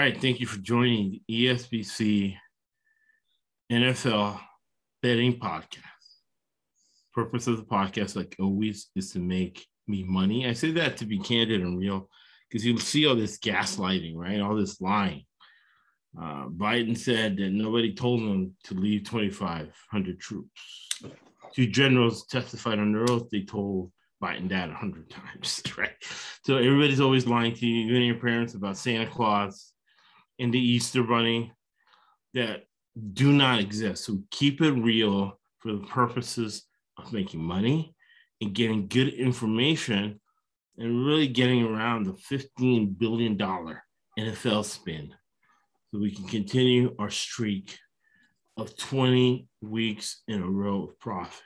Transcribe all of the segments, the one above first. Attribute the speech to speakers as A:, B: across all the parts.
A: right, thank you for joining the ESBC NFL betting podcast. Purpose of the podcast, like always, is to make me money. I say that to be candid and real because you'll see all this gaslighting, right? All this lying. Biden said that nobody told him to leave 2,500 troops. Two generals testified under oath. They told Biden that 100 times, right? So everybody's always lying to you, even your parents, about Santa Claus and the Easter Bunny that do not exist. So keep it real for the purposes of making money and getting good information and really getting around the $15 billion NFL spin so we can continue our streak of 20 weeks in a row of profit.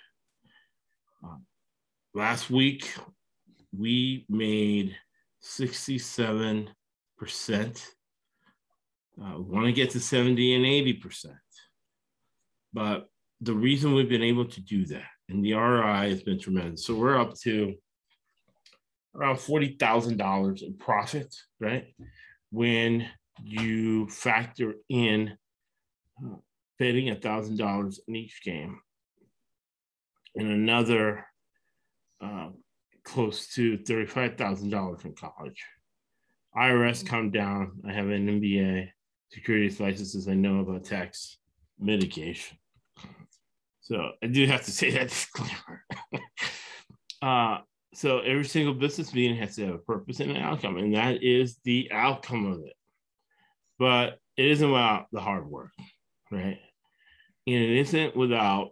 A: Last week, we made 67%. We want to get to 70 and 80%. But the reason we've been able to do that, and the ROI has been tremendous. So we're up to around $40,000 in profit, right? When you factor in betting $1,000 in each game and another close to $35,000 in college. IRS come down. I have an MBA, securities licenses. I know about tax mitigation. So I do have to say that disclaimer. So every single business meeting has to have a purpose and an outcome, and that is the outcome of it. But it isn't without the hard work, right? And it isn't without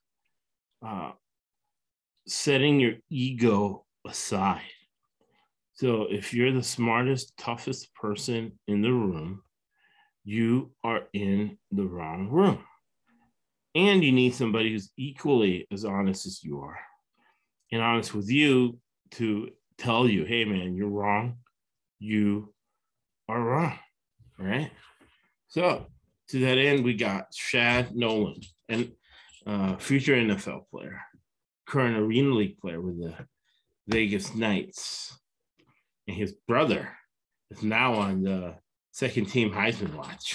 A: setting your ego aside. So if you're the smartest, toughest person in the room, you are in the wrong room. And you need somebody who's equally as honest as you are and honest with you to tell you, hey, man, you're wrong. You are wrong, right? So to that end, we got Shad Nolan, and future NFL player, current Arena League player with the Vegas Knights. And his brother is now on the second team Heisman watch.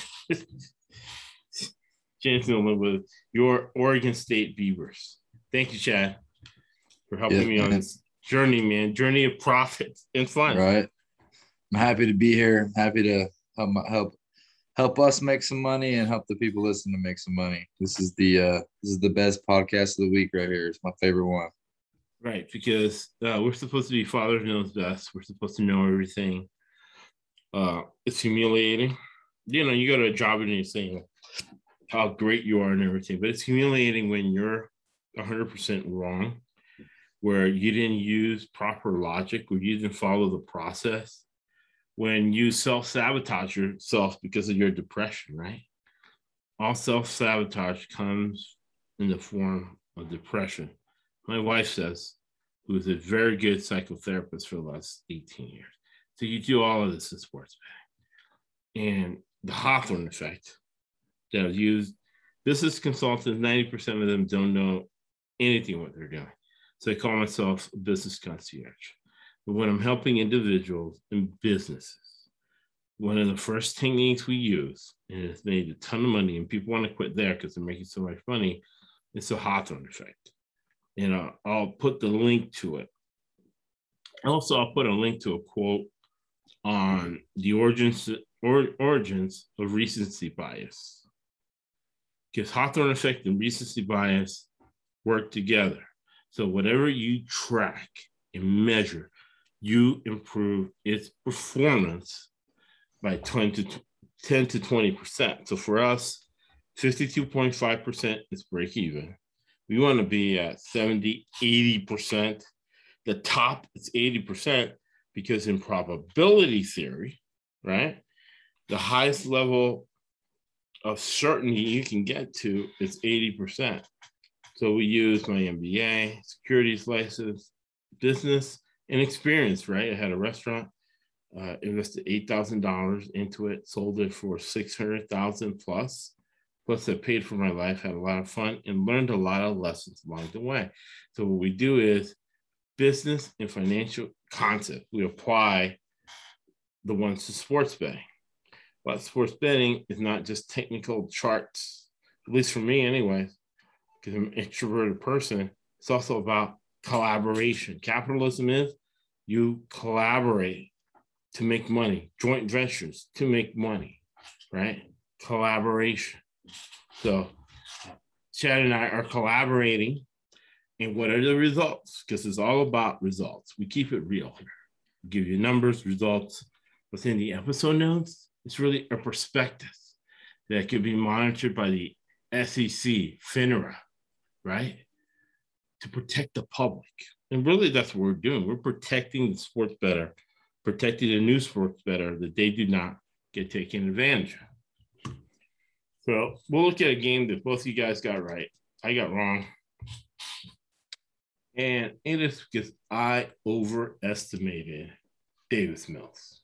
A: James Nolan with your Oregon State Beavers. Thank you, Chad, for helping me on this journey, man. Journey of profit and fun.
B: Right. I'm happy to be here. I'm happy to help us make some money and help the people listening to make some money. This is the best podcast of the week right here. It's my favorite one.
A: Right, because we're supposed to be fathers knows best. We're supposed to know everything. It's humiliating. You know, you go to a job and you're saying how great you are and everything, but it's humiliating when you're 100% wrong, where you didn't use proper logic, where you didn't follow the process, when you self-sabotage yourself because of your depression, right? All self-sabotage comes in the form of depression. My wife says, who is a very good psychotherapist for the last 18 years. So you do all of this in sports betting. And the Hawthorne effect that I've used, business consultants, 90% of them don't know anything what they're doing. So I call myself a business concierge. But when I'm helping individuals and businesses, one of the first techniques we use, and it's made a ton of money, and people want to quit there because they're making so much money, it's the Hawthorne effect. And I'll put the link to it. Also, I'll put a link to a quote on the origins of recency bias. Because Hawthorne effect and recency bias work together. So whatever you track and measure, you improve its performance by 10 to 20%. So for us, 52.5% is break even. We want to be at 70, 80%. The top is 80% because in probability theory, right, the highest level of certainty you can get to is 80%. So we use my MBA, securities license, business, and experience, right? I had a restaurant, invested $8,000 into it, sold it for $600,000 plus. Plus, I paid for my life, had a lot of fun, and learned a lot of lessons along the way. So what we do is business and financial concept. We apply the ones to sports betting. But sports betting is not just technical charts, at least for me, anyway, because I'm an introverted person. It's also about collaboration. Capitalism is you collaborate to make money, joint ventures to make money, right? Collaboration. So Chad and I are collaborating. And what are the results? Because it's all about results. We keep it real here. We give you numbers, results. Within the episode notes, it's really a prospectus that can be monitored by the SEC, FINRA, right? To protect the public. And really, that's what we're doing. We're protecting the sports bettor, protecting the new sports bettor that they do not get taken advantage of. So we'll look at a game that both of you guys got right. I got wrong. And it is because I overestimated Davis Mills.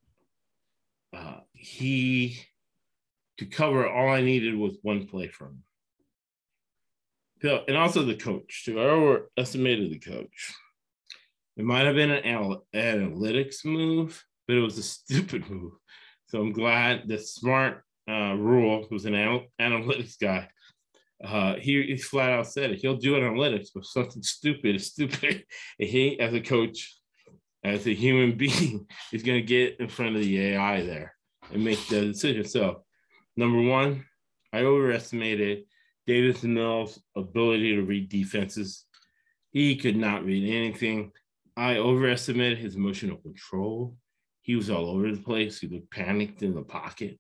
A: To cover, all I needed was one play from him. So, and also the coach, too. I overestimated the coach. It might have been an analytics move, but it was a stupid move. So I'm glad that Smart Rule, who's an analytics guy, he flat out said it. He'll do analytics, but something stupid is stupid. And he, as a coach, as a human being, is going to get in front of the AI there and make the decision. So, number one, I overestimated Davis Mills' ability to read defenses. He could not read anything. I overestimated his emotional control. He was all over the place. He looked panicked in the pocket.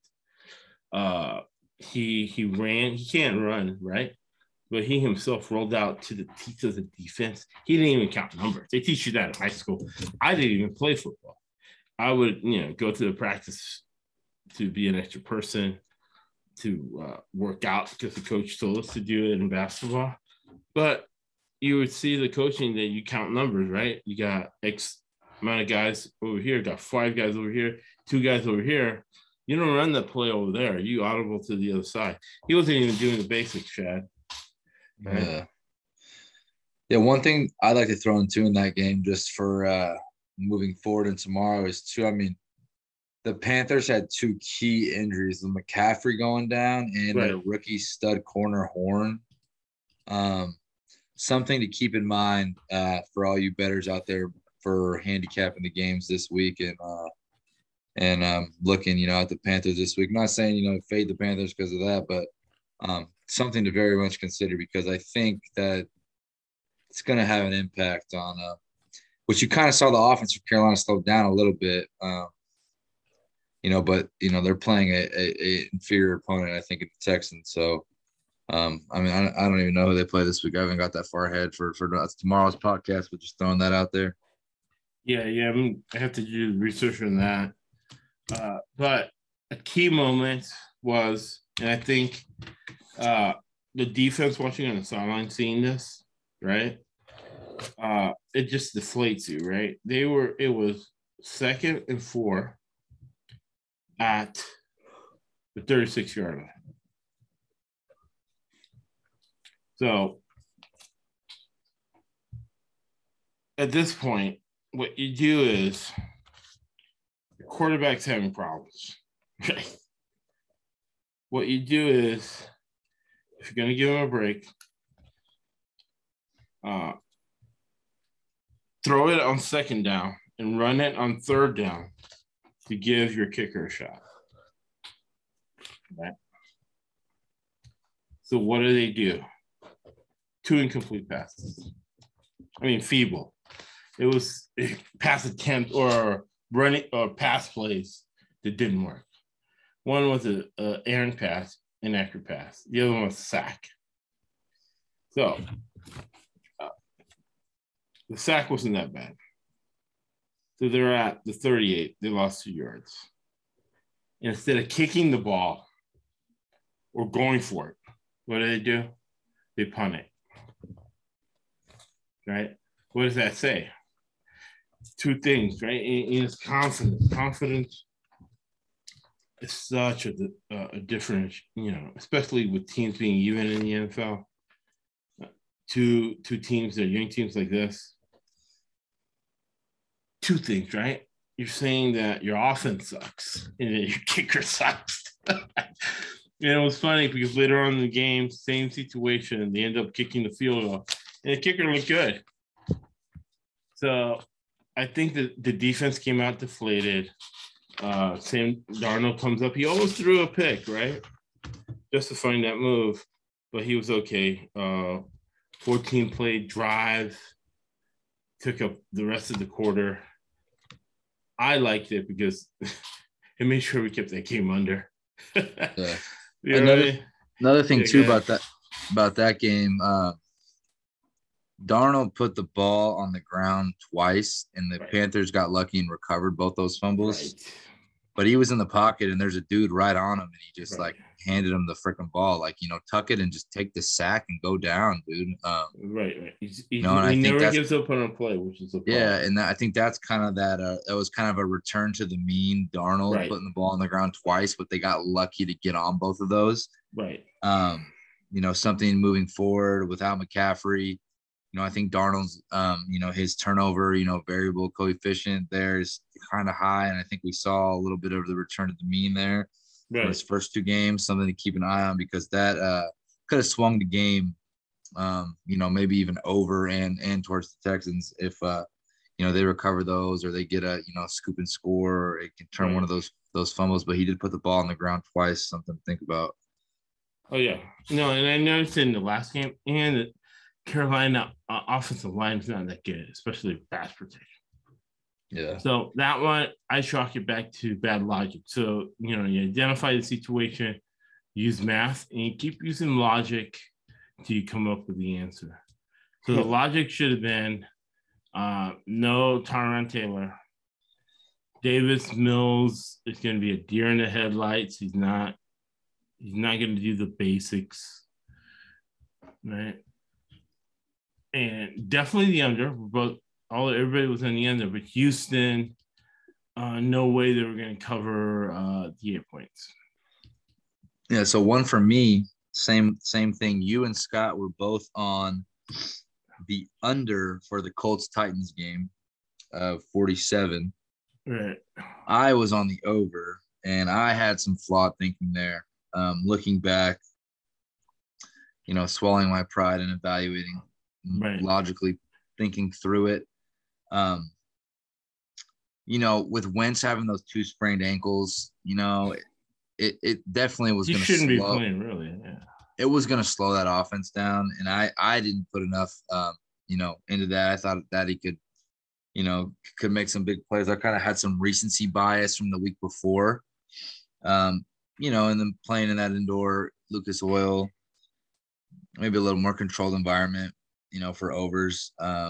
A: He ran. He can't run, right? But he himself rolled out to the teeth of the defense. He didn't even count numbers. They teach you that in high school. I didn't even play football. I would, go to the practice to be an extra person, to work out because the coach told us to do it in basketball. But you would see the coaching that you count numbers, right? You got X amount of guys over here, got 5 guys over here, 2 guys over here. You don't run the play over there. You audible to the other side. He wasn't even doing the basics, Chad.
B: Right? Yeah. One thing I'd like to throw into in that game just for moving forward and tomorrow is the Panthers had 2 key injuries, the McCaffrey going down and their rookie stud corner Horn. Something to keep in mind for all you bettors out there for handicapping the games this week and looking, at the Panthers this week. I'm not saying, fade the Panthers because of that, but something to very much consider because I think that it's going to have an impact on which you kind of saw the offense for Carolina slow down a little bit. But they're playing a inferior opponent, I think, in the Texans. So, I don't even know who they play this week. I haven't got that far ahead for tomorrow's podcast, but just throwing that out there.
A: Yeah, I have to do research on that. But a key moment was, and I think the defense watching on the sideline seeing this, right? It just deflates you, right? It was 2nd and 4 at the 36-yard line. So at this point, what you do is your quarterback's having problems. What you do is, if you're going to give him a break, throw it on 2nd down and run it on 3rd down to give your kicker a shot. Right? So what do they do? 2 incomplete passes. Feeble. It was pass attempt or running or pass plays that didn't work. One was an errant pass, inaccurate pass. The other one was a sack. So the sack wasn't that bad. So they're at the 38. They lost 2 yards. Instead of kicking the ball or going for it, what do? They punt it. Right? What does that say? 2 things, right? It's confidence. Confidence is such a difference, especially with teams being even in the NFL. Two teams that are young teams like this. 2 things, right? you're saying that your offense sucks and that your kicker sucks. And it was funny because later on in the game, same situation, they end up kicking the field goal, and the kicker looked good. So I think that the defense came out deflated. Sam Darnold comes up. He almost threw a pick, right? Justifying that move, but he was okay. 14-play drive, took up the rest of the quarter. I liked it because it made sure we kept that game under.
B: Yeah.
A: You know
B: Another thing too about that game, Darnold put the ball on the ground twice, and the Panthers got lucky and recovered both those fumbles. Right. But he was in the pocket, and there's a dude right on him, and he just like handed him the freaking ball, like, you know, tuck it and just take the sack and go down, dude.
A: Right. He never gives up on a play, which is a problem.
B: Yeah, and I think that's kind of that was kind of a return to the mean. Darnold putting the ball on the ground twice, but they got lucky to get on both of those.
A: Right.
B: You know, something moving forward without McCaffrey. You know, I think Darnold's, you know, his turnover, you know, variable coefficient there is kind of high. And I think we saw a little bit of the return to the mean there for his first two games, something to keep an eye on, because that could have swung the game, you know, maybe even over and towards the Texans if, you know, they recover those or they get a, you know, scoop and score, or it can turn one of those fumbles. But he did put the ball on the ground twice, something to think about.
A: Oh, yeah. No, and I noticed in the last game, and Carolina offensive line is not that good, especially pass protection.
B: Yeah.
A: So that one, I chalk it back to bad logic. So, you know, you identify the situation, use math, and you keep using logic till you come up with the answer. So the logic should have been no Tyron Taylor. Davis Mills is going to be a deer in the headlights. He's not going to do the basics, right? And definitely the under. Everybody was on the under, but Houston, no way they were going to cover the 8 points.
B: Yeah. So one for me, same thing. You and Scott were both on the under for the Colts Titans game of 47.
A: Right.
B: I was on the over, and I had some flawed thinking there. Looking back, you know, swallowing my pride and evaluating. Logically thinking through it. You know, with Wentz having those 2 sprained ankles, you know, it definitely was going to slow. He shouldn't be playing, really. Yeah. It was going to slow that offense down, and I didn't put enough, you know, into that. I thought that he could, you know, could make some big plays. I kind of had some recency bias from the week before, you know, and then playing in that indoor Lucas Oil, maybe a little more controlled environment, you know, for overs.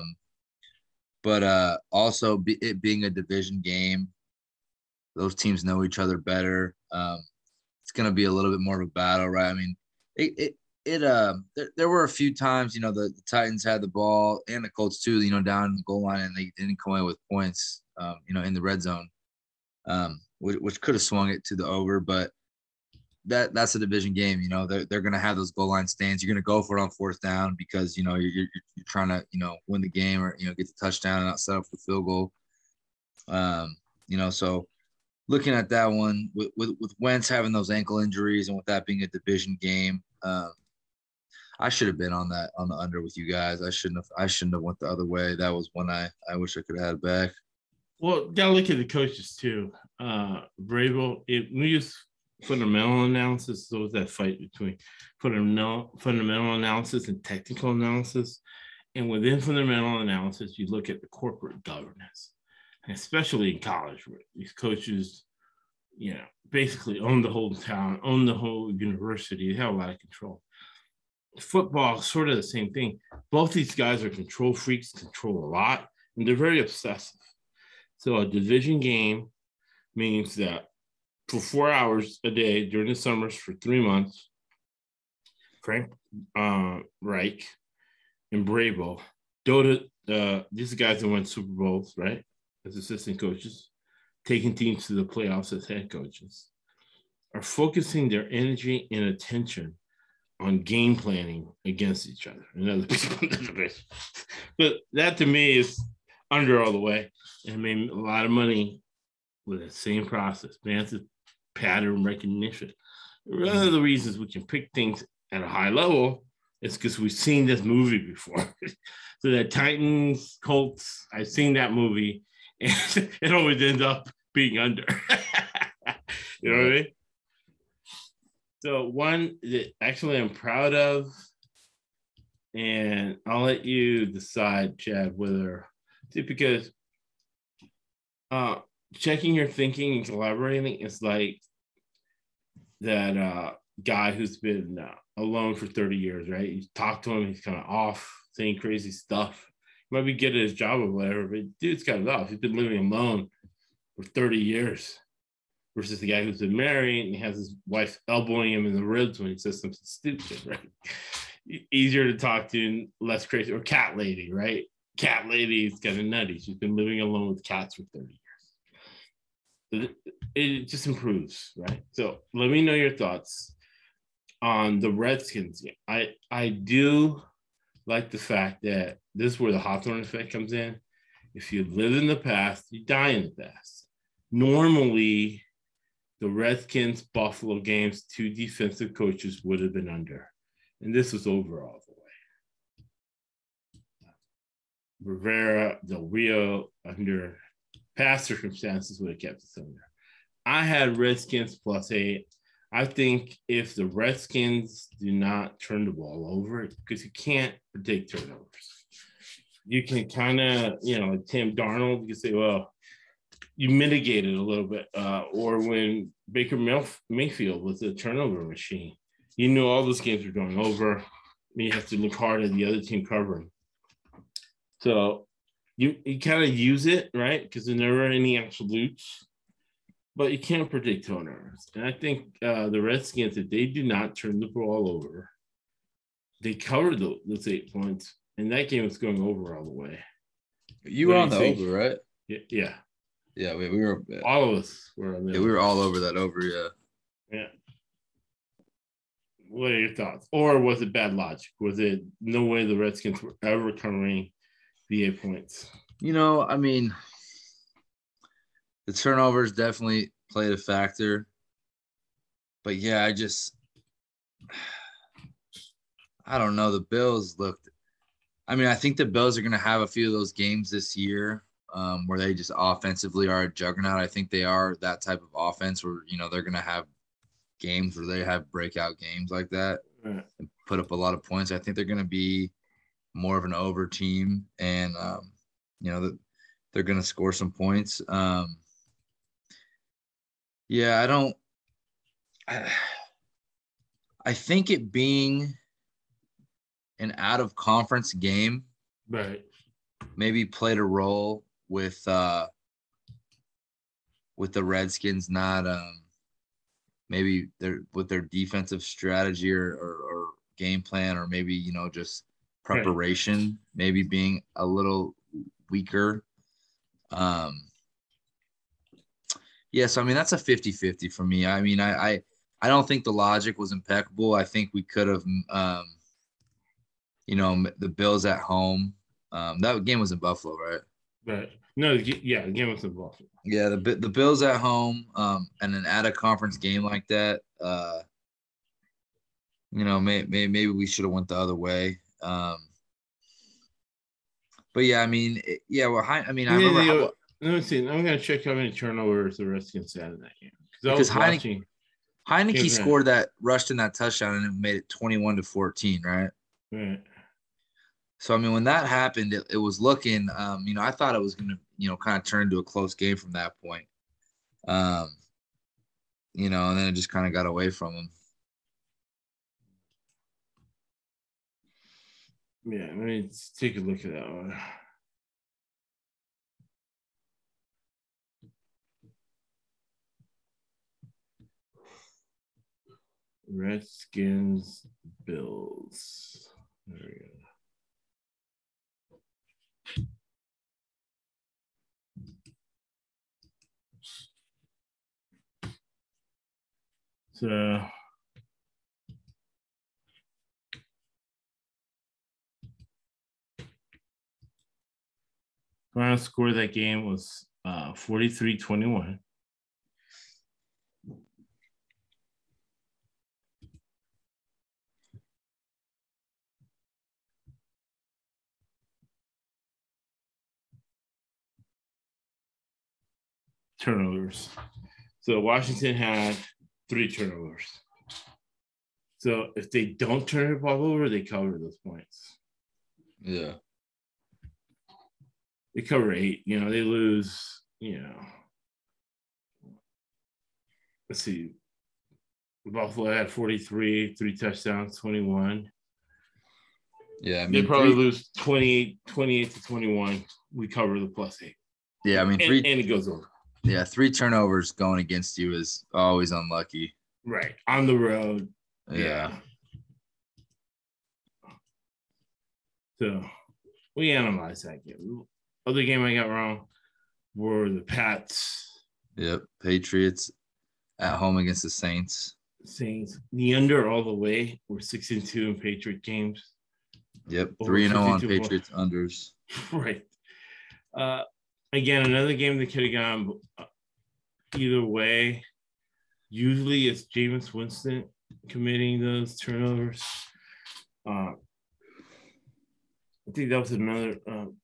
B: But also it being a division game, those teams know each other better. It's going to be a little bit more of a battle, right? I mean, there were a few times, you know, the Titans had the ball and the Colts too, you know, down in the goal line, and they didn't come away with points, you know, in the red zone, which could have swung it to the over, but that's a division game. You know, they're going to have those goal line stands. You're going to go for it on 4th down because, you know, you're trying to, you know, win the game or, you know, get the touchdown and not set up the field goal. You know, so looking at that one with Wentz having those ankle injuries and with that being a division game, I should have been on the under with you guys. I shouldn't have went the other way. That was one I wish I could have had back.
A: Well, gotta look at the coaches too. Vrabel, we use fundamental analysis. So was that fight between fundamental analysis and technical analysis. And within fundamental analysis, you look at the corporate governance, especially in college, where these coaches, you know, basically own the whole town, own the whole university. They have a lot of control. Football is sort of the same thing. Both these guys are control freaks, control a lot, and they're very obsessive. So a division game means that for 4 hours a day during the summers for 3 months, Frank Reich and Vrabel, these guys that won Super Bowls, right, as assistant coaches, taking teams to the playoffs as head coaches, are focusing their energy and attention on game planning against each other and other people in the division. But that to me is under all the way. And made a lot of money with the same process, massive pattern recognition. One of the reasons we can pick things at a high level is because we've seen this movie before. So that Titans, Colts, I've seen that movie, and it always ends up being under. You know what I mean? So one that actually I'm proud of, and I'll let you decide, Chad, whether because checking your thinking and collaborating is like that guy who's been alone for 30 years, right? You talk to him, he's kind of off, saying crazy stuff. He might be good at his job or whatever, but dude's kind of off. He's been living alone for 30 years versus the guy who's been married and he has his wife elbowing him in the ribs when he says something stupid, right? Easier to talk to and less crazy. Or Cat Lady, right? Cat Lady is kind of nutty. She's been living alone with cats for 30 years. It just improves, right? So let me know your thoughts on the Redskins game. I do like the fact that this is where the Hawthorne effect comes in. If you live in the past, you die in the past. Normally, the Redskins Buffalo games, 2 defensive coaches would have been under. And this was over all the way. Rivera, Del Rio, under past circumstances, would have kept us under. I had Redskins +8. I think if the Redskins do not turn the ball over, because you can't predict turnovers, you can kind of, like Tim Darnold, you can say, well, you mitigate it a little bit. Or when Baker Mayfield was a turnover machine, you knew all those games were going over. You have to look hard at the other team covering. So you kind of use it, right? Because there never are any absolutes, but you can't predict turnovers. And I think the Redskins, if they do not turn the ball over, they covered those 8 points, and that game was going over all the way.
B: You were on the over, right?
A: Yeah.
B: Yeah, we were.
A: All of us were on the
B: over. We were all over that over, yeah.
A: Yeah. What are your thoughts? Or was it bad logic? Was it no way the Redskins were ever covering the 8 points?
B: I mean, the turnovers definitely played a factor. But yeah, I don't know. The Bills looked, I think the Bills are going to have a few of those games this year where they just offensively are a juggernaut. I think they are that type of offense where, they're going to have games where they have breakout games like that and put up a lot of points. I think they're going to be more of an over team and, they're going to score some points. Yeah, I think it being an out of conference game,
A: right,
B: maybe played a role with the Redskins not maybe with their defensive strategy or game plan, or maybe just preparation maybe being a little weaker. Yeah, so that's a 50-50 for me. I don't think the logic was impeccable. I think we could have the Bills at home. That game was in Buffalo, right?
A: Right. No, yeah, the game was in Buffalo.
B: Yeah, the Bills at home, and an out of conference game like that. Maybe we should have went the other way. But yeah, well, I remember.
A: Let me see. I'm going to check how many turnovers the Redskins had in that game
B: because Heineke scored that, rushed in that touchdown, and it made it 21-14, right?
A: Right.
B: So when that happened, it was looking. I thought it was going to, kind of turn into a close game from that point. And then it just kind of got away from him.
A: Yeah, let me take a look at that one. Redskins, Bills. There we go. So final score of that game was 43-21. turnovers. So Washington had 3 turnovers. So if they don't turn the ball over, they cover those points.
B: Yeah.
A: They cover 8. They lose, let's see. Buffalo had 43, 3 touchdowns, 21.
B: Yeah, I mean,
A: they probably lose 28 to 21. We cover the +8.
B: Yeah, I mean,
A: and it goes over.
B: Yeah, 3 turnovers going against you is always unlucky.
A: Right. On the road.
B: Yeah.
A: So we analyzed that game. Other game I got wrong were the Pats.
B: Yep. Patriots at home against the Saints.
A: The under all the way. We're 6-2 in Patriot games.
B: Yep. 3-0 on Patriots unders.
A: Right. Again, another game that could have gone either way. Usually it's Jameis Winston committing those turnovers. I think that was another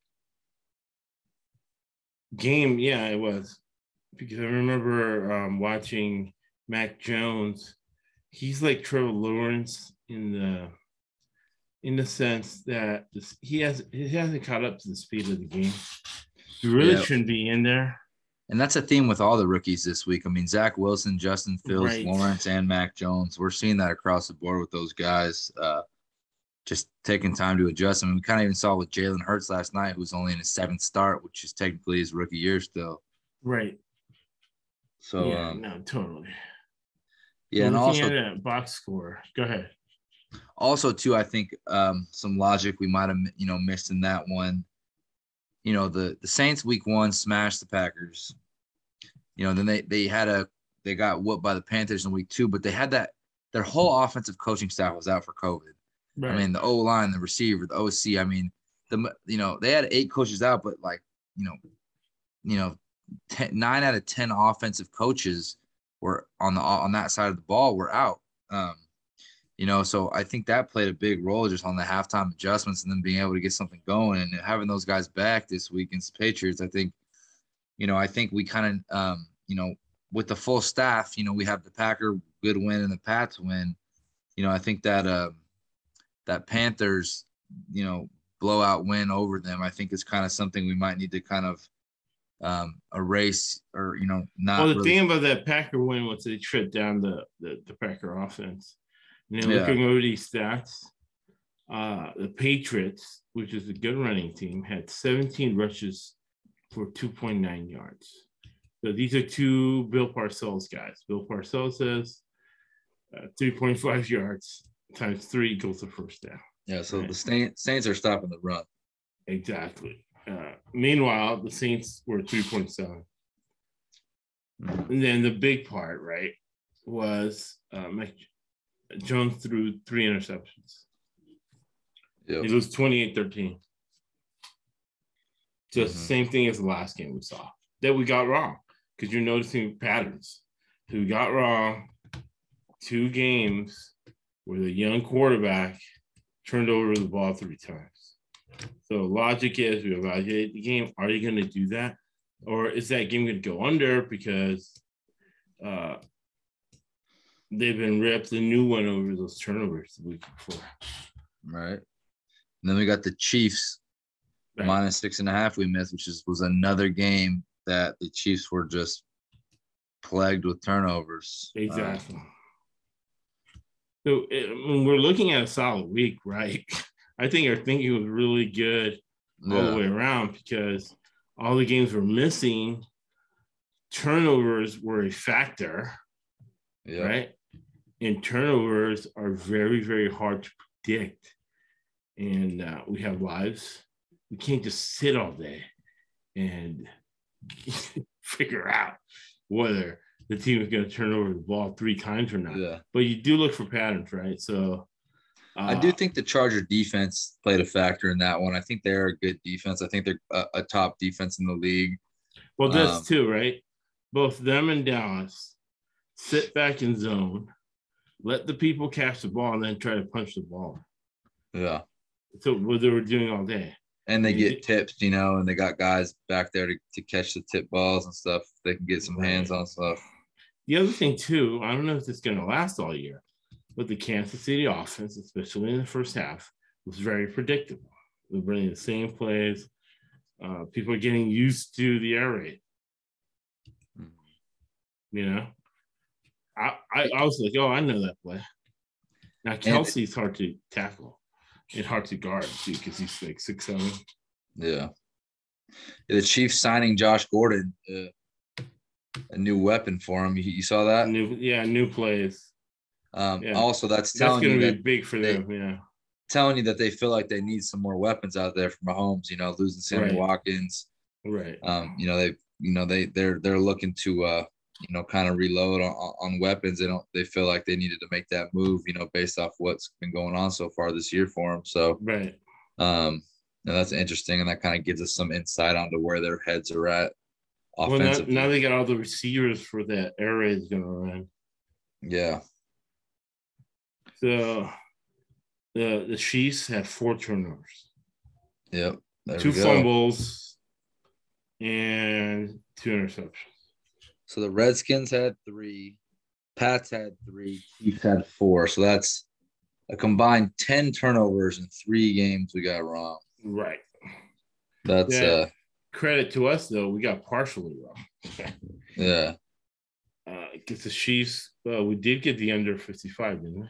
A: game. Yeah, it was. Because I remember watching Mac Jones. He's like Trevor Lawrence in the sense that he hasn't caught up to the speed of the game. He really shouldn't be in there.
B: And that's a theme with all the rookies this week. I mean, Zach Wilson, Justin Fields,
A: right.
B: Lawrence, and Mac Jones. We're seeing that across the board with those guys just taking time to adjust. I mean, we kind of even saw with Jalen Hurts last night, who's only in his 7th start, which is technically his rookie year still.
A: Right.
B: So,
A: no, totally.
B: Yeah, and also
A: at that box score. Go ahead.
B: Also, too, I think some logic we might have, missed in that one. The Saints week 1 smashed the Packers. Then they got whooped by the Panthers in week 2, but they had their whole offensive coaching staff was out for COVID. Right. I mean, the O-line, the receiver, the OC. I mean, they had 8 coaches out, but 9 out of 10 offensive coaches were on that side of the ball were out. So I think that played a big role just on the halftime adjustments and then being able to get something going and having those guys back this week against the Patriots. I think we kind of, with the full staff, we have the Packer good win and the Pats win. I think that that Panthers, blowout win over them, I think is kind of something we might need to kind of erase or, not.
A: Well, the thing about that Packer win was they tripped down the Packer offense. Looking over these stats, the Patriots, which is a good running team, had 17 rushes for 2.9 yards. So these are 2 Bill Parcells guys. Bill Parcells says 3.5 yards times 3 equals the first down.
B: Yeah, so right? The Saints are stopping the run.
A: Exactly. Meanwhile, the Saints were 3.7. And then the big part, right, was Jones threw 3 interceptions. Yep. It was 28-13. Just the same thing as the last game we saw that we got wrong because you're noticing patterns. So we got wrong 2 games where the young quarterback turned over the ball 3 times. So logic is we evaluate the game. Are you going to do that? Or is that game going to go under because they've been ripped a new one over those turnovers the week before?
B: Right. And then we got the Chiefs minus 6.5 we missed, which was another game that the Chiefs were just plagued with turnovers.
A: Exactly. So when we're looking at a solid week, right? I think our thinking was really good all the way around because all the games were missing. Turnovers were a factor, right? And turnovers are very, very hard to predict. And we have lives. We can't just sit all day and figure out whether the team is going to turn over the ball 3 times or not. Yeah. But you do look for patterns, right? So
B: I do think the Charger defense played a factor in that one. I think they're a good defense. I think they're a top defense in the league.
A: Well, that's too, right? Both them and Dallas sit back in zone, let the people catch the ball, and then try to punch the ball.
B: Yeah.
A: So what they were doing all day.
B: And they get tips, and they got guys back there to catch the tip balls and stuff. They can get some hands on stuff.
A: The other thing, too, I don't know if it's going to last all year, but the Kansas City offense, especially in the first half, was very predictable. They're running the same plays. People are getting used to the air raid. I was like, I know that play. Now, Kelsey's hard to tackle and hard to guard, too, because he's like 6'7".
B: Yeah. The Chiefs signing Josh Gordon, a new weapon for him. You saw that?
A: New plays.
B: Also, that's
A: going to be big for them,
B: telling you that they feel like they need some more weapons out there for Mahomes, losing Sammy Watkins.
A: Right.
B: They're looking to kind of reload on weapons. They feel like they needed to make that move, based off what's been going on so far this year for them. So and that's interesting, and that kind of gives us some insight onto where their heads are at offensively.
A: Well, now they got all the receivers for that air raid is going to run.
B: Yeah.
A: So the Chiefs had 4 turnovers.
B: Yep.
A: 2 fumbles and 2 interceptions.
B: So the Redskins had 3, Pats had 3, Chiefs had 4. So that's a combined 10 turnovers in 3 games we got wrong.
A: Right.
B: That's
A: credit to us, though. We got partially wrong.
B: Yeah.
A: Because the Chiefs, we did get the under 55, didn't we?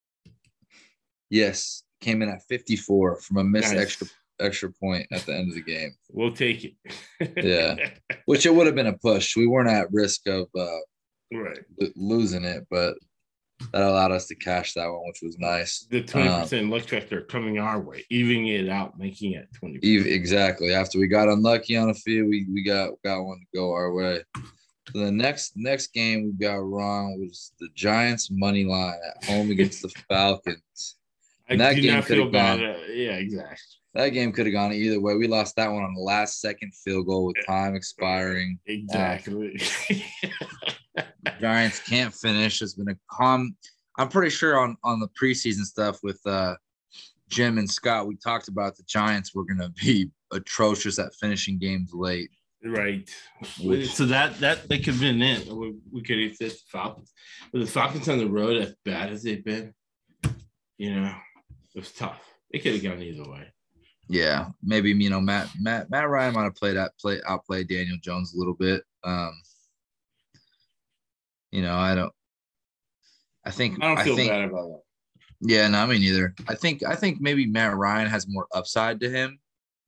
B: Yes. Came in at 54 from a missed extra point at the end of the game.
A: We'll take it.
B: Yeah. Which it would have been a push. We weren't at risk of losing it, but that allowed us to cash that one, which was nice.
A: The 20% luck factor coming our way, evening it out, making it 20%.
B: Exactly. After we got unlucky on a few, we got one to go our way. So the next game we got wrong was the Giants money line at home against the Falcons.
A: And that game could have gone. Yeah, exactly.
B: That game could have gone either way. We lost that one on the last second field goal with time expiring.
A: Exactly.
B: Giants can't finish. It's been I'm pretty sure on the preseason stuff with Jim and Scott, we talked about the Giants were going to be atrocious at finishing games late.
A: Right. So that could have been it. We could have said the Falcons. But the Falcons on the road, as bad as they've been, it was tough. It could have gone either way.
B: Yeah, maybe Matt Ryan might have outplayed Daniel Jones a little bit. I don't feel bad about that. Yeah, no, me neither. I think maybe Matt Ryan has more upside to him.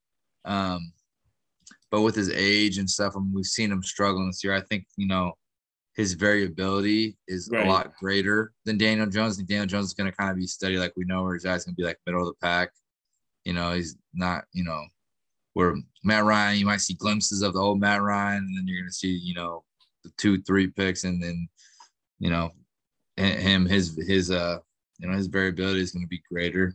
B: But with his age and stuff, we've seen him struggling this year. I think, his variability is a lot greater than Daniel Jones. I think Daniel Jones is going to kind of be steady, like we know, where his guy's going to be like middle of the pack. He's not, where Matt Ryan, you might see glimpses of the old Matt Ryan, and then you're going to see, the 2-3 picks, and then, his variability is going to be greater.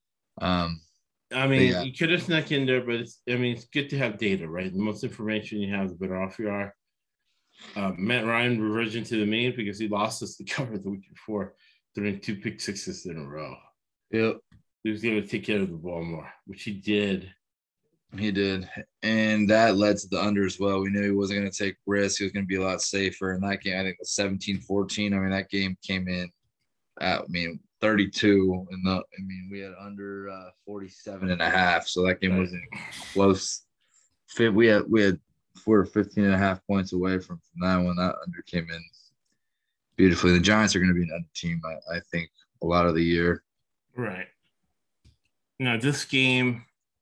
A: You could have snuck in there, but it's good to have data, right? The most information you have, the better off you are. Matt Ryan reversion to the mean because he lost us the cover the week before, throwing 2 pick sixes in a row.
B: Yep.
A: He was going to take care of the ball more, which he did.
B: He did. And that led to the under as well. We knew he wasn't going to take risks. He was going to be a lot safer. In that game, I think it was 17-14. That game came in at, 32. We had under 47.5. So that game wasn't close. We're 15.5 points away from that one. That under came in beautifully. The Giants are going to be an under team, I think, a lot of the year.
A: Right. Now, this game,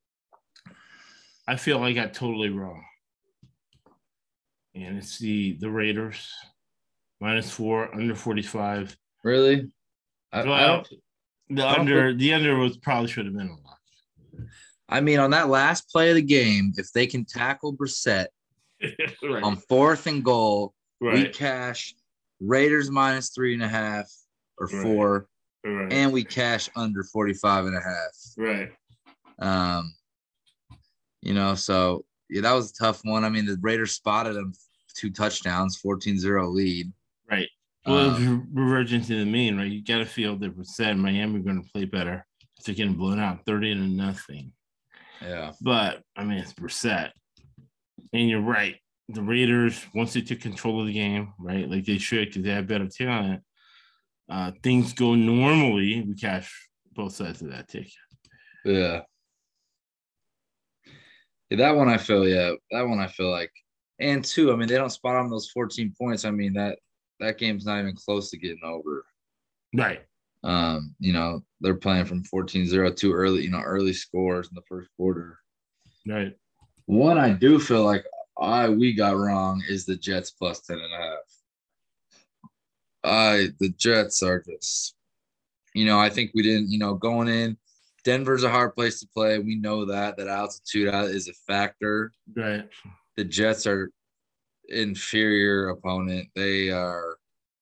A: I feel I got totally wrong. And it's the Raiders, -4, under 45.
B: Really?
A: The under was probably should have been a lot.
B: On that last play of the game, if they can tackle Brissett on 4th and goal, we cash Raiders -3.5 or 4.
A: Right.
B: And we cash under 45.5.
A: Right.
B: So that was a tough one. The Raiders spotted them 2 touchdowns, 14-0 lead.
A: Right. Well, it's reverging to the mean, right? You got to feel that Brissett and Miami are going to play better. They're getting blown out 30-0.
B: Yeah.
A: But I mean, it's Brissett. And you're right. The Raiders, once they took control of the game, right, like they should, because they have better talent, things go normally. We cash both sides of that ticket.
B: Yeah. That one I feel, like, and two, I mean, they don't spot on those 14 points. I mean, that game's not even close to getting over.
A: Right.
B: They're playing from 14-0 too early, early scores in the first quarter.
A: Right.
B: One I do feel like we got wrong is the Jets plus 10.5. The Jets are just, I think we didn't, going in. Denver's a hard place to play. We know that altitude is a factor.
A: Right.
B: The Jets are inferior opponent. They are,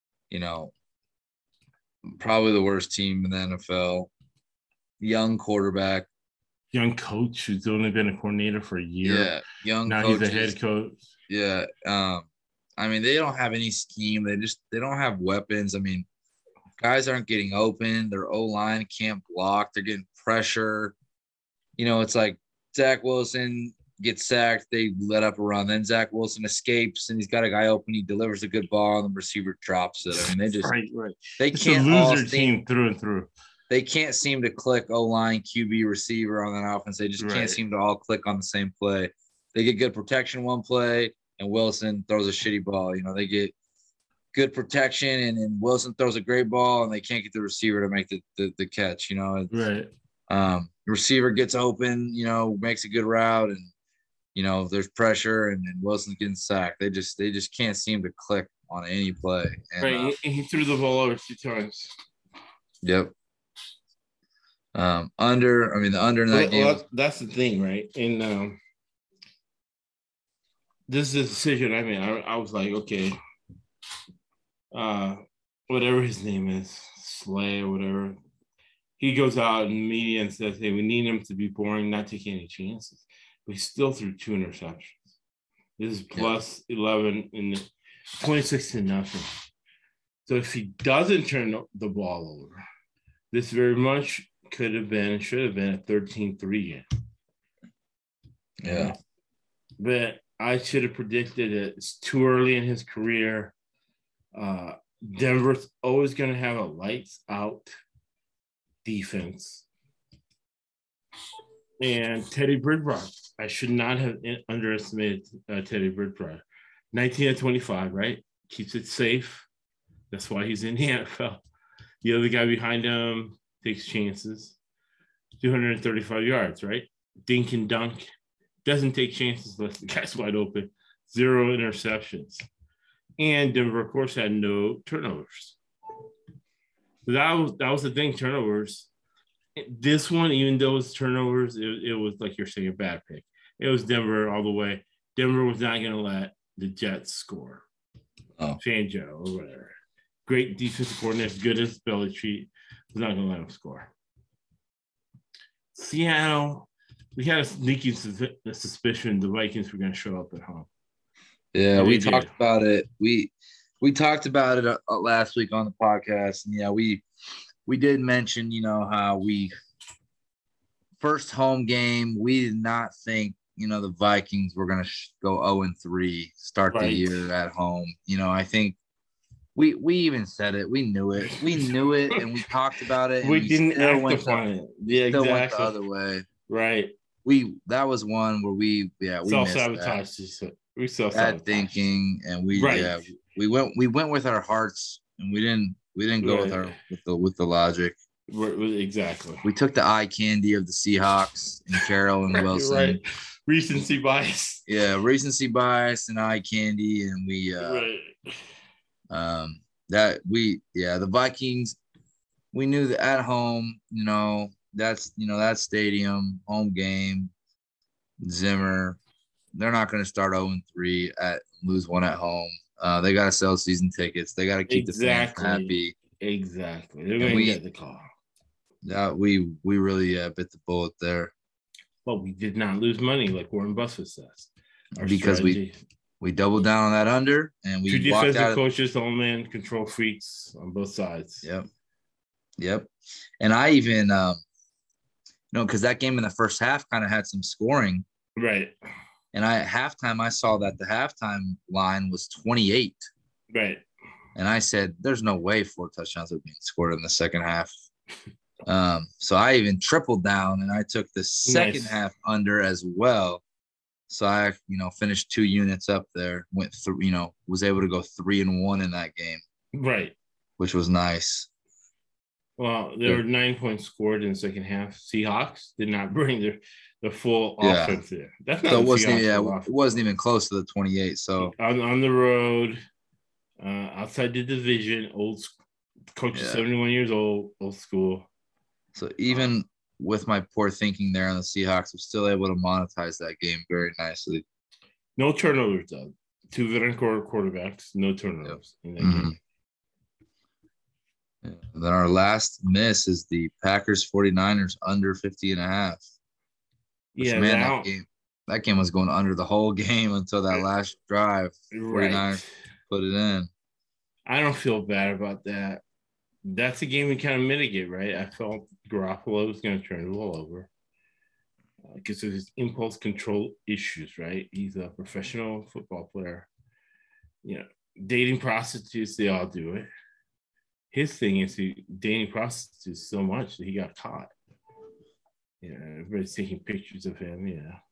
B: probably the worst team in the NFL. Young quarterback.
A: Young coach who's only been a coordinator for a year.
B: Yeah, young
A: now
B: coaches.
A: He's a head coach.
B: Yeah. I mean, they don't have any scheme. They don't have weapons. I mean, guys aren't getting open. Their O-line can't block. They're getting pressure. It's like Zach Wilson gets sacked. They let up a run. Then Zach Wilson escapes, and he's got a guy open. He delivers a good ball, and the receiver drops it. I mean, they just
A: right.
B: They
A: it's
B: can't
A: a loser team through and through.
B: They can't seem to click O-line, QB, receiver on that offense. They just can't seem to all click on the same play. They get good protection one play, and Wilson throws a shitty ball. They get good protection, and Wilson throws a great ball, and they can't get the receiver to make the catch.
A: Right.
B: The receiver gets open, makes a good route, and there's pressure, and Wilson's getting sacked. They just can't seem to click on any play. And,
A: right. He threw the ball over 2 times.
B: Yep. The under in that game.
A: That's the thing, right? And this is a decision I made. I was like, okay, whatever his name is, Slay or whatever, he goes out in the media and says, hey, we need him to be boring, not take any chances. But he still threw 2 interceptions. This is plus 11 in 26-0. So if he doesn't turn the ball over, this very much could have been, should have been a 13-3 game.
B: Yeah.
A: But I should have predicted it. It's too early in his career. Denver's always going to have a lights out defense. And Teddy Bridgewater, I should not have underestimated Teddy Bridgewater. 19-25, right? Keeps it safe. That's why he's in the NFL. The other guy behind him takes chances. 235 yards, right? Dink and dunk. Doesn't take chances unless the guy's wide open. 0 interceptions. And Denver, of course, had no turnovers. That was the thing, turnovers. This one, even though it's turnovers, it was like you're saying a bad pick. It was Denver all the way. Denver was not going to let the Jets score. Fangio or whatever. Great defensive coordinator, good as Belichick, was not going to let him score. Seattle, we had a sneaky suspicion the Vikings were going to show up at home.
B: Yeah, we talked about it. We talked about it last week on the podcast, and yeah, we did mention, how first home game, we did not think, the Vikings were going to go 0-3, start the year at home. I think we even said it. We knew it. And we talked about it. And
A: we didn't act upon it. Yeah,
B: still
A: exactly.
B: Went the other way.
A: Right.
B: That was one where we
A: self-sabotaged. We self-sabotaged.
B: Thinking, and we went with our hearts, and we didn't go with the logic.
A: Exactly.
B: We took the eye candy of the Seahawks and Carroll and Wilson.
A: Right. Recency bias.
B: Yeah, recency bias and eye candy, and we the Vikings, we knew that at home, that's that stadium, home game, Zimmer, they're not going to start 0-3 lose 1 at home. They got to sell season tickets. They got to keep the fans happy.
A: Exactly. They're going to get the call.
B: We really bit the bullet there.
A: Well, we did not lose money like Warren Buffett says.
B: Because strategy. we doubled down on that under, and we
A: 2 defensive coaches, home man, control freaks on both sides.
B: Yep. And I even No, because that game in the first half kind of had some scoring.
A: Right.
B: And at halftime, I saw that the halftime line was 28.
A: Right.
B: And I said, there's no way 4 touchdowns are being scored in the second half. So I even tripled down and I took the second half under as well. So I, finished 2 units up there, went through, was able to go 3-1 in that game.
A: Right.
B: Which was nice.
A: Well, there were 9 points scored in the second half. Seahawks did not bring the full offense there. That's not. So
B: it wasn't even close to the 28. So
A: on the road, outside the division, coach is 71 years old school.
B: So even with my poor thinking there on the Seahawks, I'm still able to monetize that game very nicely.
A: No turnovers, though. 2 veteran quarterbacks, no turnovers in that game.
B: And then our last miss is the Packers 49ers under 50.5. That game was going under the whole game until that last drive. 49ers put it in.
A: I don't feel bad about that. That's a game we kind of mitigate, right? I felt Garoppolo was going to turn the ball over because of his impulse control issues, right? He's a professional football player. Dating prostitutes, they all do it. His thing is dating prostitutes so much that he got caught. Everybody's taking pictures of him,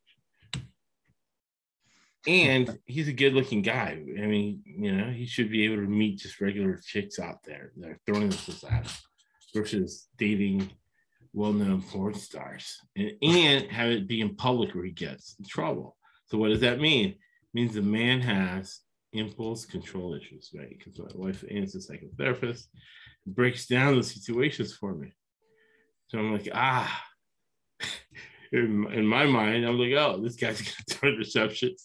A: And he's a good-looking guy. I mean, he should be able to meet just regular chicks out there that are throwing themselves at him versus dating well-known porn stars and have it be in public where he gets in trouble. So what does that mean? It means the man has impulse control issues, right? Because my wife is a psychotherapist, breaks down the situations for me. So I'm like, in my mind, I'm like, oh, this guy's gonna throw interceptions.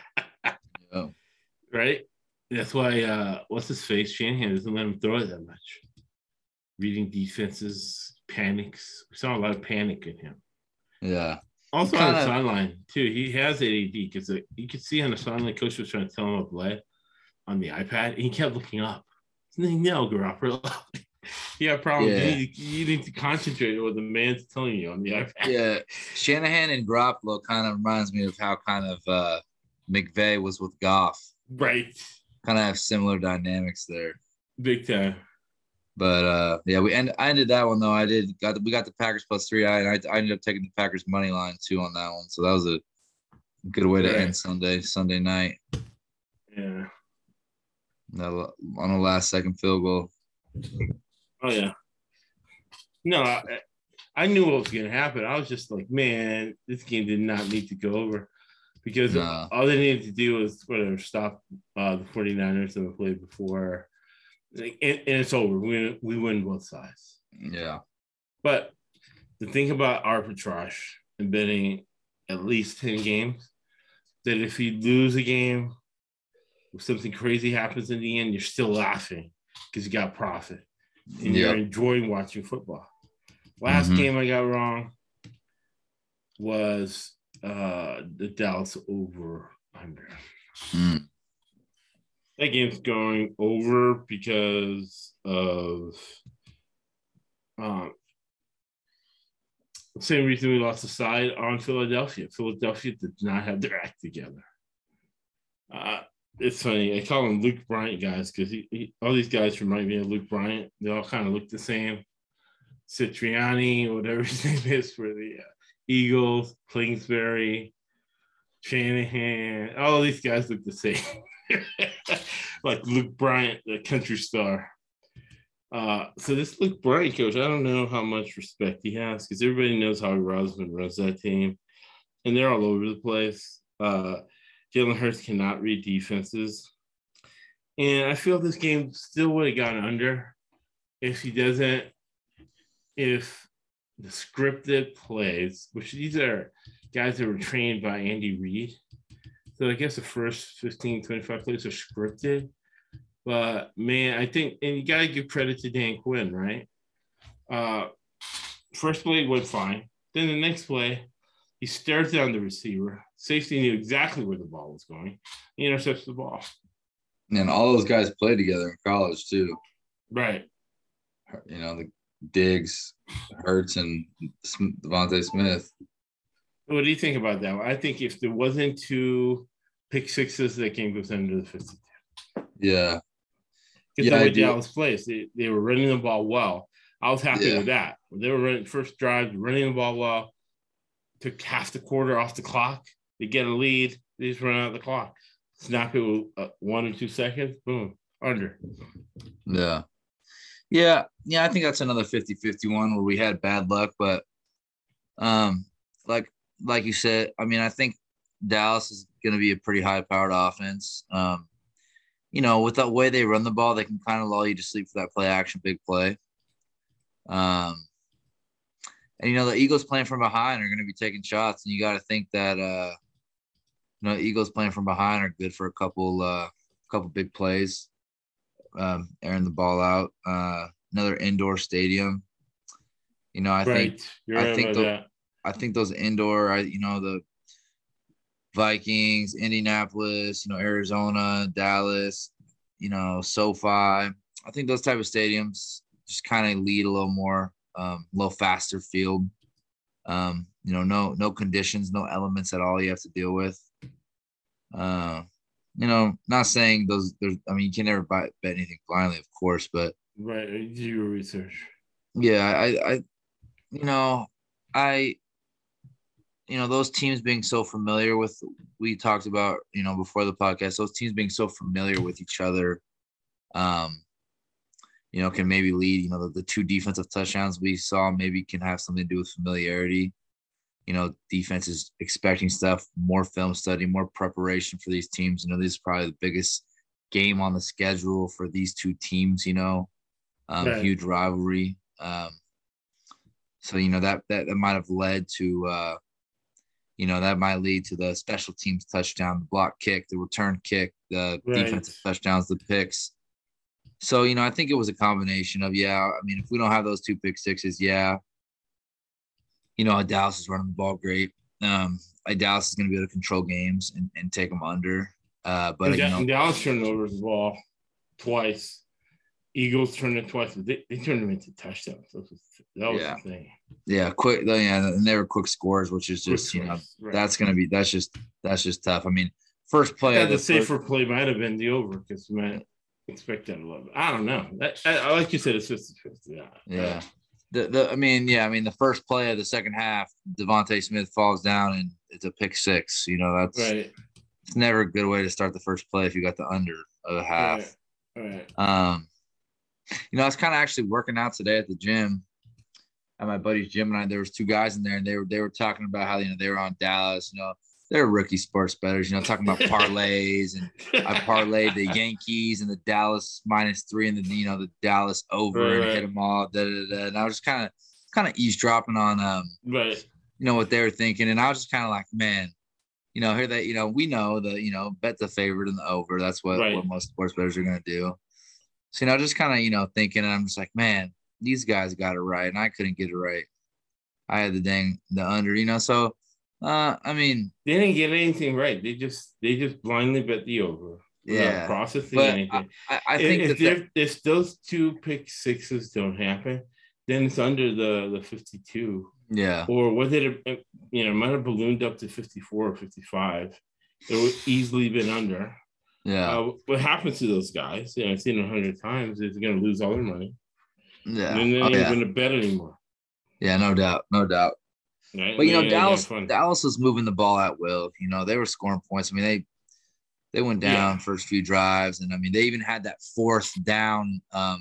A: Right? That's why what's his face? Shanahan doesn't let him throw it that much. Reading defenses, panics. We saw a lot of panic in him.
B: Yeah.
A: Also on the sideline, too. He has ADD because you could see on the sideline, coach was trying to tell him a play on the iPad, and he kept looking up. No, Garoppolo. You have problems. Yeah. You need to concentrate on what the man's telling you on the iPad.
B: Yeah. Shanahan and Garoppolo kind of reminds me of how kind of McVay was with Goff.
A: Right.
B: Kind of have similar dynamics there.
A: Big time.
B: But I ended that one though. We got the Packers +3. I ended up taking the Packers money line too on that one. So that was a good way to end Sunday night.
A: Yeah.
B: On the last second field goal.
A: Oh yeah. No, I knew what was going to happen. I was just like, man, this game did not need to go over because all they needed to do was stop the 49ers in the play before. And it's over. We win both sides.
B: Yeah.
A: But the thing about arbitrage and betting at least 10 games, that if you lose a game, if something crazy happens in the end, you're still laughing because you got profit. And you're enjoying watching football. Last game I got wrong was the Dallas over-under. That game's going over because of the same reason we lost the side on Philadelphia. Philadelphia did not have their act together. It's funny. I call him Luke Bryant guys because all these guys remind me of Luke Bryant. They all kind of look the same. Citriani, whatever his name is for the Eagles, Kingsbury, Shanahan. All these guys look the same. Like Luke Bryant, the country star. So this Luke Bryant coach, I don't know how much respect he has because everybody knows how Roseman runs that team. And they're all over the place. Jalen Hurts cannot read defenses. And I feel this game still would have gone under if the scripted plays, which these are guys that were trained by Andy Reid. So I guess the first 15, 25 plays are scripted. But, man, I think – and you got to give credit to Dan Quinn, right? First play went fine. Then the next play, he stares down the receiver. Safety knew exactly where the ball was going. He intercepts the ball.
B: And all those guys played together in college, too.
A: Right.
B: You know, Diggs, Hurts, and Devontae Smith.
A: What do you think about that? I think if there wasn't two pick sixes, that game goes under the 52.
B: Yeah.
A: Because the way Dallas plays, they were running the ball well. I was happy with that. They were running first drive, running the ball well. Took half the quarter off the clock. They get a lead. They just run out the clock. Snap it with 1 or 2 seconds. Boom. Under.
B: Yeah. Yeah. I think that's another 50-51 where we had bad luck. But like you said, I mean, I think Dallas is going to be a pretty high-powered offense. With the way they run the ball, they can kind of lull you to sleep for that play action, big play. And the Eagles playing from behind are going to be taking shots, and you got to think that Eagles playing from behind are good for a couple big plays, airing the ball out. Another indoor stadium. I think those indoor, the Vikings, Indianapolis, Arizona, Dallas, SoFi. I think those type of stadiums just kind of lead a little more, a little faster field. No conditions, no elements at all you have to deal with. Not saying you can never bet anything blindly, of course, but
A: right, do your research.
B: Yeah, those teams being so familiar with, we talked about, before the podcast, those teams being so familiar with each other, can maybe lead, the 2 defensive touchdowns we saw maybe can have something to do with familiarity. Defense is expecting stuff, more film study, more preparation for these teams. This is probably the biggest game on the schedule for these 2 teams, right. Huge rivalry. So, that might have led to, that might lead to the special teams touchdown, the block kick, the return kick, the right. Defensive touchdowns, the picks. So, I think it was a combination of, if we don't have those 2 pick sixes, Dallas is running the ball great. Dallas is going to be able to control games and take them under. But
A: Dallas turned over the ball twice. Eagles turned it twice, but they turned them into touchdowns. That was the thing.
B: Yeah, quick. Yeah, and they were quick scores, which is just right. That's just tough. I mean, first play.
A: The safer play might have been the over because we might expect that a little bit. I don't know. Like you said, it's 50-50.
B: Yeah. The first play of the second half, Devontae Smith falls down and it's a pick six. That's
A: right.
B: It's never a good way to start the first play if you got the under of a half.
A: Right.
B: I was kind of actually working out today at the gym, at my buddy's gym, and there was 2 guys in there, and they were talking about how they were on Dallas. They're rookie sports bettors. Talking about parlays, and I parlayed the Yankees and the Dallas -3 and the Dallas over and hit them all. And I was just kind of eavesdropping on what they were thinking, and I was just kind of like, man, here that we know the bet the favorite and the over. That's what most sports bettors are going to do. So, just kind of, thinking, and I'm just like, man, these guys got it right, and I couldn't get it right. I had the under, so, they
A: didn't get anything right. They just blindly bet the over.
B: Yeah.
A: Processing anything.
B: I think
A: if those 2 pick sixes don't happen, then it's under the 52.
B: Yeah.
A: Or was it, might have ballooned up to 54 or 55. It would easily been under.
B: Yeah.
A: What happens to those guys? I've seen it 100 times. They're going to lose all their money.
B: Yeah.
A: And they're not even going to bet anymore.
B: Yeah, no doubt. Right? But Dallas was moving the ball at will. They were scoring points. They went down first few drives, and they even had that 4th down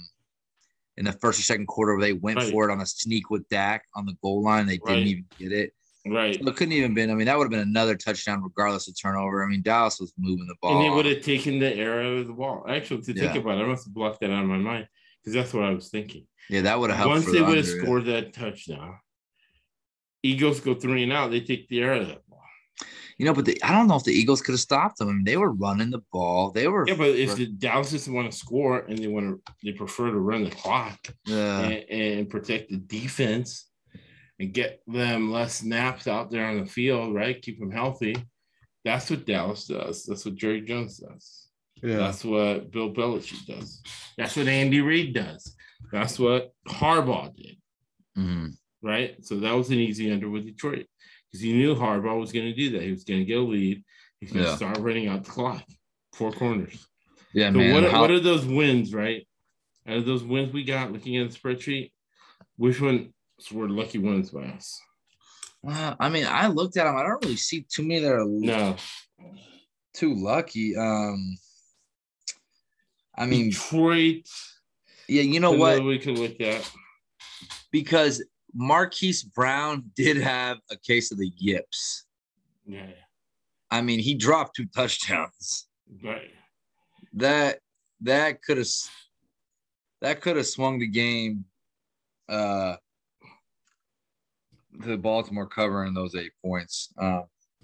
B: in the first or second quarter where they went for it on a sneak with Dak on the goal line. They didn't even get it.
A: Right.
B: So it couldn't even been. That would have been another touchdown regardless of turnover. Dallas was moving the ball.
A: And they would have taken the air out of the ball. Actually, to think about it, I must have blocked that out of my mind because that's what I was thinking.
B: Yeah, that would have helped.
A: Once they would have scored that touchdown, Eagles go 3 and out, they take the air out of that ball.
B: But I don't know if the Eagles could have stopped them. They were running the ball. They were.
A: Yeah, but if the Dallas doesn't want to score and they prefer to run the clock and protect the defense and get them less snaps out there on the field, right? Keep them healthy. That's what Dallas does. That's what Jerry Jones does. Yeah. That's what Bill Belichick does. That's what Andy Reid does. That's what Harbaugh did,
B: right?
A: So that was an easy under with Detroit because he knew Harbaugh was going to do that. He was going to get a lead. He's going to start running out the clock, 4 corners.
B: Yeah,
A: so
B: man.
A: What are those wins, right? Out of those wins we got, looking at the spreadsheet, which ones were lucky wins by us?
B: I mean, I looked at them. I don't really see too many that are too lucky. I mean,
A: Detroit.
B: Yeah, you know what?
A: We can look at
B: because Marquise Brown did have a case of the yips.
A: Yeah.
B: I mean, he dropped 2 touchdowns.
A: Right.
B: That could have swung the game. The Baltimore covering those 8 points. I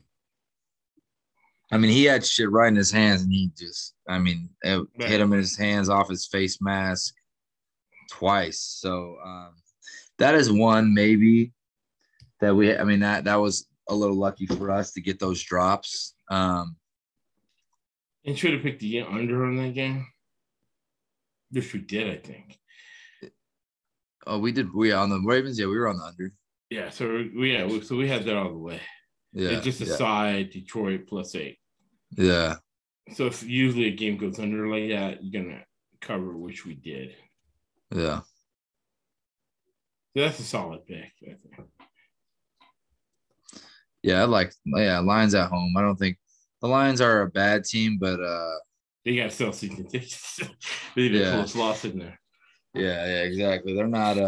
B: mean, he had shit right in his hands, and he just, hit him in his hands off his face mask twice. So that is one maybe that that was a little lucky for us to get those drops.
A: And should have picked the under on that game. Which we did, I think.
B: Oh, we did. We on the Ravens. Yeah, we were on the under.
A: Yeah, so we had that all the way.
B: Yeah,
A: it's just a side Detroit +8.
B: Yeah.
A: So if usually a game goes under like that, you're gonna cover, which we did.
B: Yeah.
A: So that's a solid pick, I think.
B: Yeah, Lions at home. I don't think the Lions are a bad team, but
A: they got sell season tickets. They did a close loss in there.
B: Yeah, exactly. They're not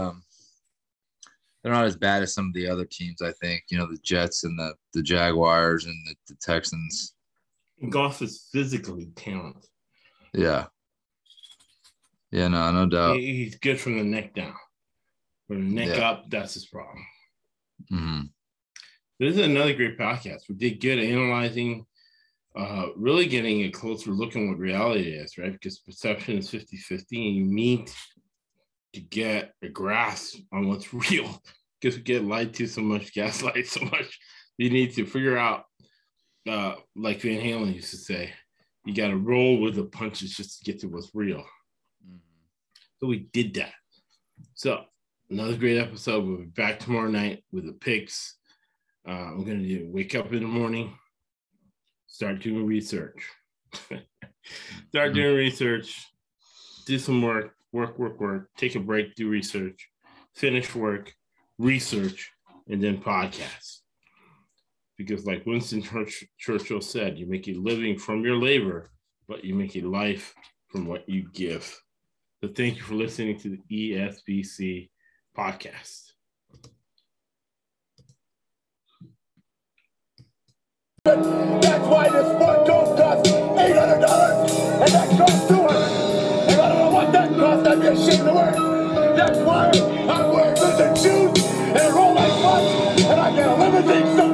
B: as bad as some of the other teams, I think. You know, the Jets and the Jaguars and the Texans.
A: Goff is physically talented.
B: Yeah. Yeah, no doubt.
A: He's good from the neck down. From the neck up, that's his problem.
B: Mm-hmm.
A: This is another great podcast. We did good analyzing, really getting a closer look at what reality is, right? Because perception is 50-50, and you need to get a grasp on what's real. Because we get lied to so much, gaslight so much. You need to figure out, like Van Halen used to say, you got to roll with the punches just to get to what's real. Mm-hmm. So we did that. So another great episode. We'll be back tomorrow night with the picks. We're going to wake up in the morning, start doing research. Doing research, do some work, take a break, do research, finish work, research, and then podcast. Because like Winston Churchill said, you make a living from your labor, but you make a life from what you give. So thank you for listening to the ESBC podcast.
C: That's why this sport don't cost $800 and that costs $200. If I don't know what that costs, I'd be ashamed to wear. That's why I'm wearing lizard shoes and roll like butts, and I get a limousine.